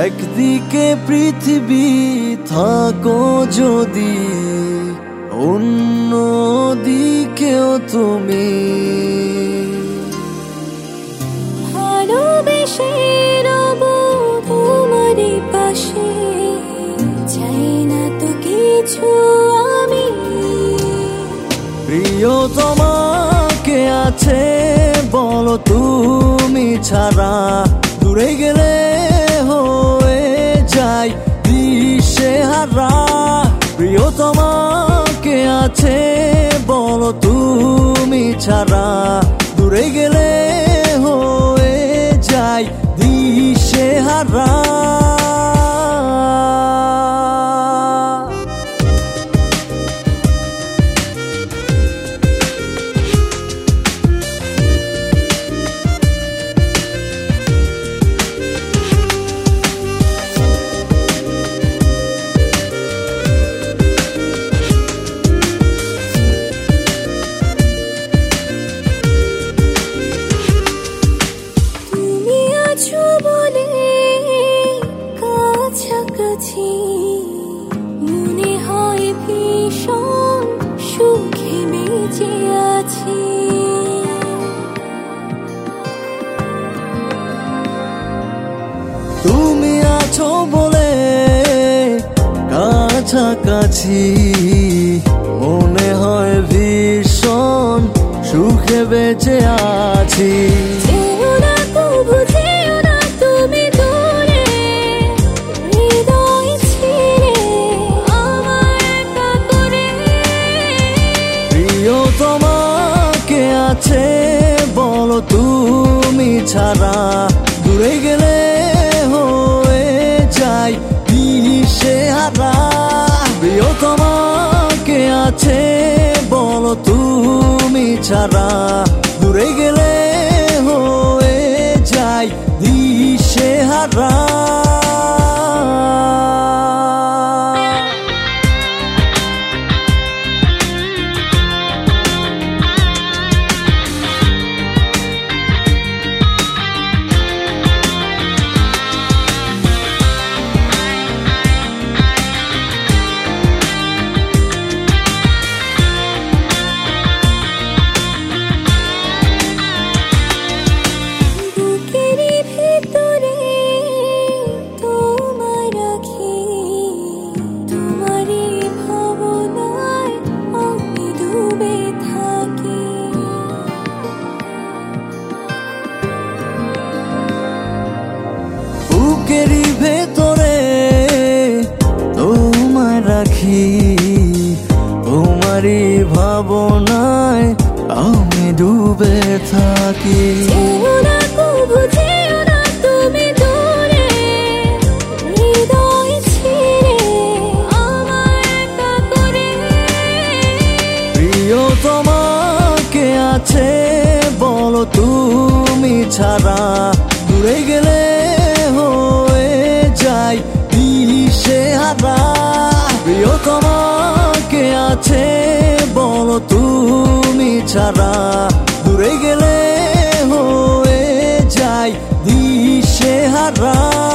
একদিকে পৃথিবী থাকো যদি, অন্য দিকেও তুমি। ভালোবেসে রব তোমারই পাশে, চাই না তো কিছু আমি। প্রিয়তমাকে আছে বলো তুমি ছাড়া, দূরে গেলে হয়ে যায় দিশেহারা। প্রিয়তমাকে আছে বলো তুমি ছাড়া, দূরে গেলে হয়ে যায় দিশেহারা। মনে হয় ভীষণ সুখে বেঁচে আছি। তুমি আছো বলে কাছাকাছি, মনে হয় ভীষণ সুখে বেঁচে আছি। তোমাকে আছে বলো তুমি ছাড়া, দূরে গেলে হয়ে যায় দিশেহারা। প্রিয়তমাকে আছে বলো তুমি ছাড়া, দূরে গেলে হয়ে যায় দিশেহারা। বুকেরই ভেতরে তোমায় রাখি, তোমারই ভাবনায় আমি ডুবে থাকি। প্রিয়তমাকে আছে বলো তুমি ছাড়া, দূরে গেলে হয়ে যায় দিশেহারা। প্রিয়তমাকে আছে বলো তুমি ছাড়া, দূরে গেলে হয়ে যায় দিশেহারা।